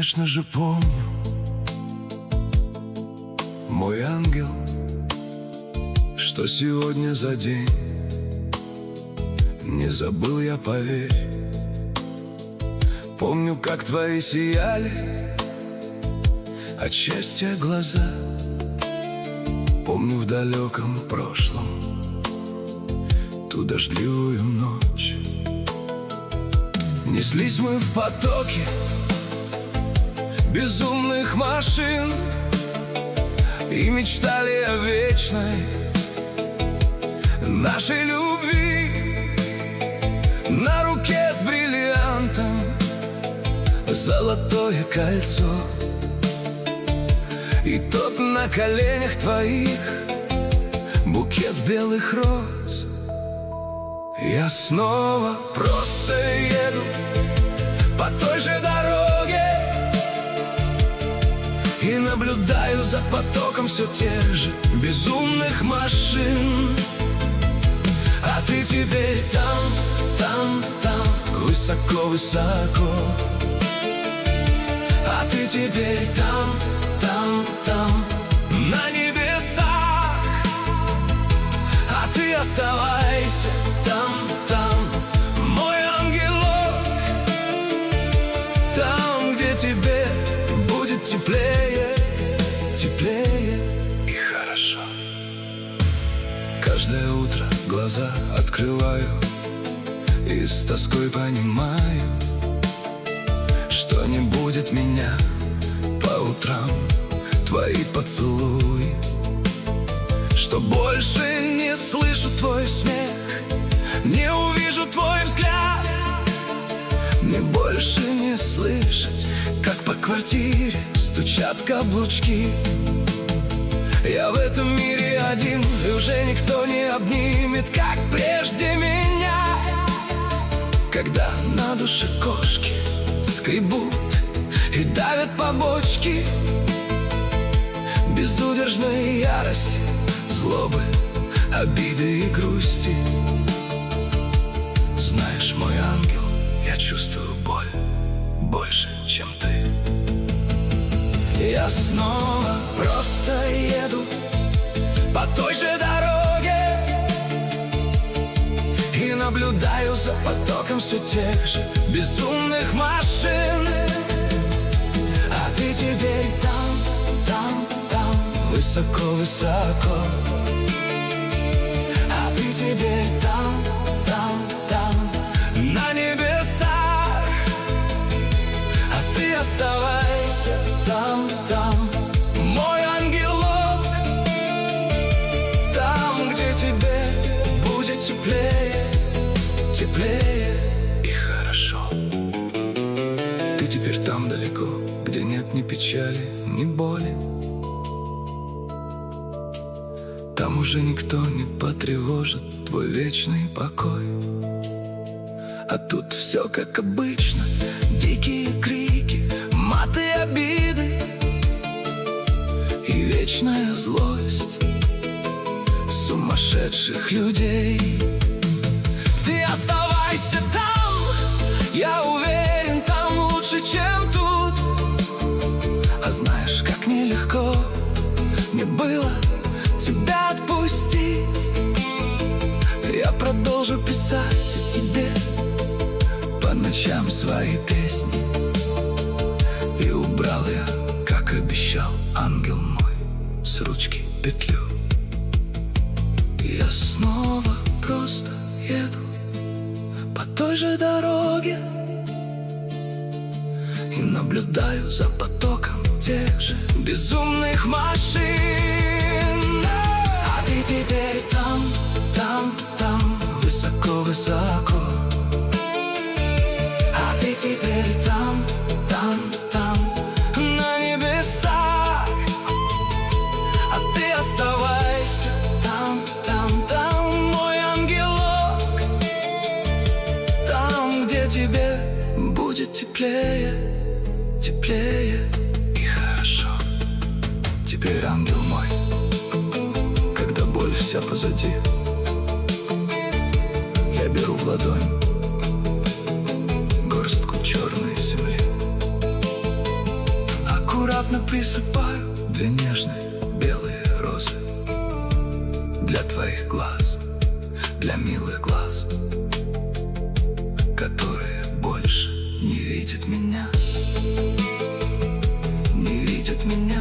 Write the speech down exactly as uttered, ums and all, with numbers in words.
конечно же, помню, мой ангел, что сегодня за день. Не забыл я, поверь. Помню, как твои сияли от счастья глаза. Помню в далеком прошлом ту дождливую ночь. Неслись мы в потоке безумных машин и мечтали о вечной нашей любви. На руке с бриллиантом золотое кольцо, и тот на коленях твоих букет белых роз. Я снова просто еду по той же дороге и наблюдаю за потоком все тех же безумных машин. А ты теперь там, там, там, высоко-высоко. А ты теперь там, там, там, на небесах. А ты оставайся там, там, мой ангелок, там, где тебе будет теплее, теплее и хорошо. Каждое утро глаза открываю и с тоской понимаю, что не будет меня по утрам твои поцелуи, что больше не слышу твой смех, не увижу твой взгляд. Мне больше не слышать, как по квартире стучат каблучки. Я в этом мире один, и уже никто не обнимет, как прежде меня. Когда на душе кошки скребут и давят побочки безудержной ярости, злобы, обиды и грусти. Знаешь, мой ангел, я чувствую боль больше, чем ты. Я снова просто еду по той же дороге и наблюдаю за потоком все тех же безумных машин. А ты теперь там, там, там, высоко-высоко. А ты теперь там, там, там, на небесах. А ты оставайся там, там, мой ангелок, там, где тебе будет теплее, теплее и хорошо. Ты теперь там далеко, где нет ни печали, ни боли. Там уже никто не потревожит твой вечный покой. А тут все как обычно, дикие крики, маты, обиды и вечная злость сумасшедших людей. Ты оставайся там, я уверен, там лучше, чем тут. А знаешь, как нелегко мне было тебя отпустить. Я продолжу писать о тебе по ночам свои песни. И убрал я, как обещал, ангел мой, с ручки петлю. Я снова просто еду по той же дороге и наблюдаю за потоком тех же безумных машин. А ты теперь там, там, там, высоко-высоко. А ты теперь там, там, там, на небесах. А ты оставайся там, там, там, мой ангелок, там, где тебе будет теплее, теплее и хорошо. Теперь, ангел мой, когда боль вся позади, я беру в ладонь горстку черной земли Аккуратно присыпаю две нежные белые розы для твоих глаз, для милых глаз, которые больше не видят меня, не видят меня.